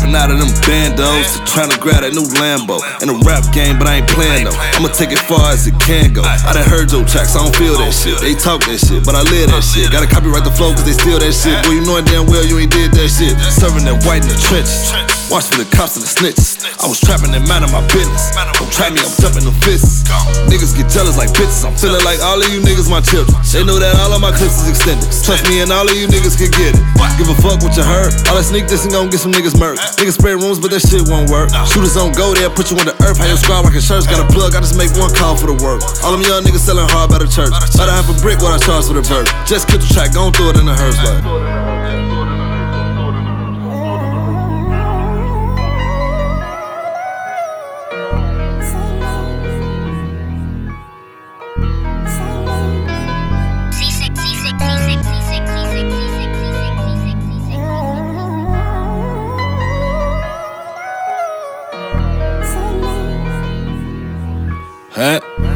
Rapping out of them bandos to tryna grab that new Lambo. In a rap game, but I ain't playing though. I'ma take it far as it can go. I done heard your tracks, I don't feel that shit. They talk that shit, but I live that shit. Gotta copyright the flow cause they steal that shit. Boy, you know it damn well you ain't did that shit. Serving that white in the trenches. Watch for the cops and the snitches. I was trapping and minding my business. Don't try me, I'm jumping the fists. Niggas get jealous like bitches. I'm feeling like all of you niggas my children. They know that all of my clips is extended. Trust me and all of you niggas can get it. Give a fuck what you heard. All that sneak this and gon' get some niggas murked. Niggas spray rooms but that shit won't work. Shooters don't go there, put you on the earth. How your squad rockin' shirts, got a plug, I just make one call for the work. All them young niggas selling hard by the church. About a half a brick what I charge for the verse. Just kill the track, gon' throw it in the hearse like. Huh?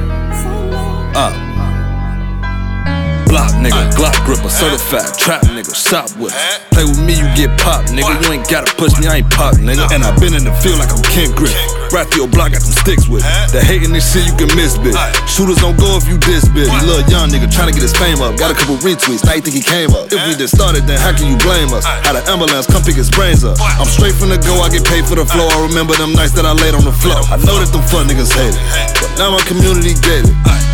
Block nigga, Glock gripper, certified trap nigga, shop with us. Play with me, you get popped, nigga. You ain't gotta push me, I ain't pop, nigga. And I been in the field like I'm Ken Griffin. Right through your block, got some sticks with it. That hating this shit, you can miss, bitch. Shooters don't go if you diss, bitch. You little young nigga tryna get his fame up. Got a couple retweets, now you think he came up. If we just started, then how can you blame us? Had an ambulance, come pick his brains up. I'm straight from the go, I get paid for the flow. I remember them nights that I laid on the floor. I know that them fuck niggas hate it, but now my community get it.